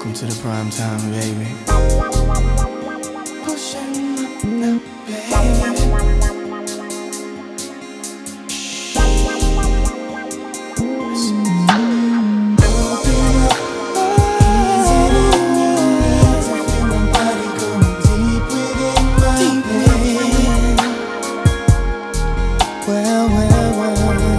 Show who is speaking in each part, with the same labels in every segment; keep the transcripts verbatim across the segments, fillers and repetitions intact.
Speaker 1: Welcome to the prime time, baby. Pushing up now, baby. Well, well, well.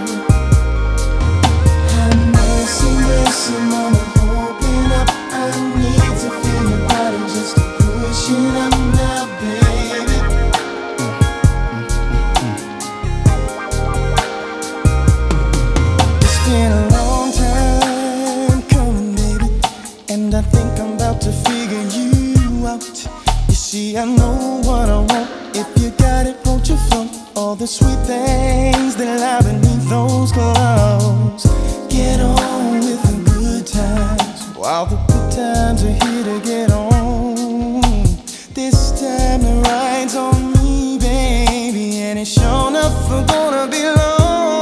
Speaker 1: Have mercy, mercy, mama, open up. I need to feel your body just pushing up now, baby. It's been a long time coming, baby, and I think I'm about to figure you out. You see, I know what I want. If you got it, won't you float? All the sweet things that lie beneath those clothes. Get on with the good times while the good times are here to get on. This time the ride's on me, baby, and it's sure enough for gonna be long.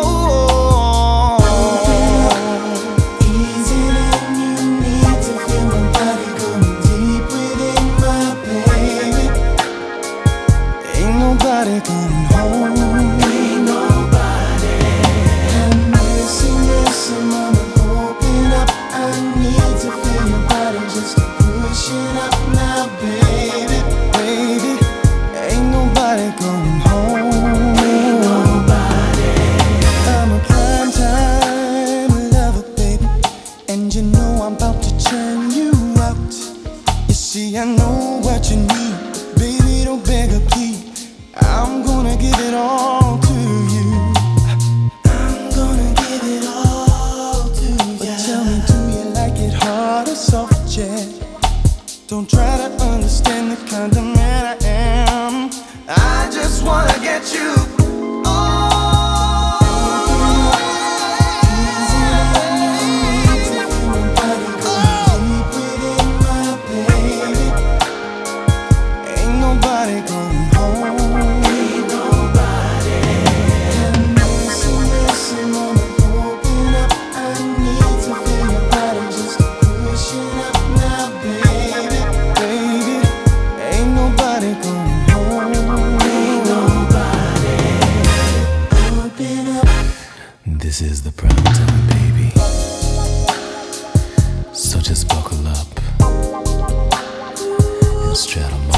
Speaker 1: Easy and you need to feel my body going deep within my baby. Ain't nobody going home. Ain't nobody. Have mercy, mercy, mama, open up. I need to feel your body just pushing up now, baby. Baby, ain't nobody going home. Ain't nobody. I'm a prime time lover, baby, and you know I'm about to turn you out. You see, I know what you need, baby, don't beg or plead. I'm gonna give it all to you. I'm gonna give it all to you. But tell me, do you like it hard or soft, yeah? Don't try to understand the kind of man I am. I just wanna get you. Ain't nobody going home. Ain't nobody. Have mercy, mercy, mama, open up. I need to feel your body just pushing up now, baby. Baby, ain't nobody going home. Ain't nobody. Open up. This is the prime time, baby. So just buckle up and straddle my